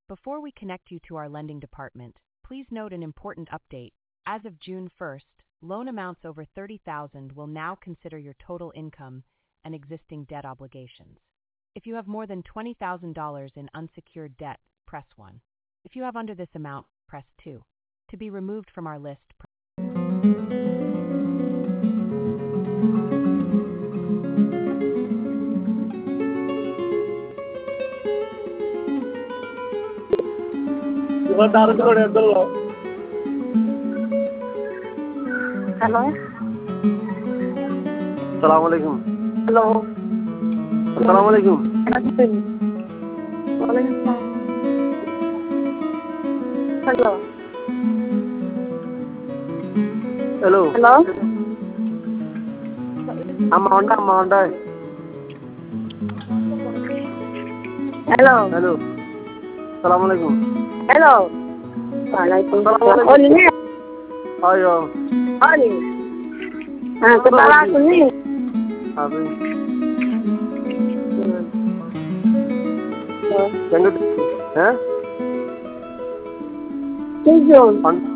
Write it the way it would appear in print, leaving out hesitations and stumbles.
Before we connect you to our lending department, please note an important update. As of June 1st, loan amounts over $30,000 will now consider your total income and existing debt obligations. If you have more than $20,000 in unsecured debt, press 1. If you have under this amount, press 2. To be removed from our list, Hello. Assalamualaikum. Hello. Assalamualaikum. Waalaikumsalam. Hello. Hello. Hello. Amanda. Hello. Hello. Assalamualaikum. Hello. Waalaikumsalam. Assalamualaikum. Oh, ini. Ayo. Oh, ini. Kepala aku nih. Abi. Oh. Yang itu, Tujuh.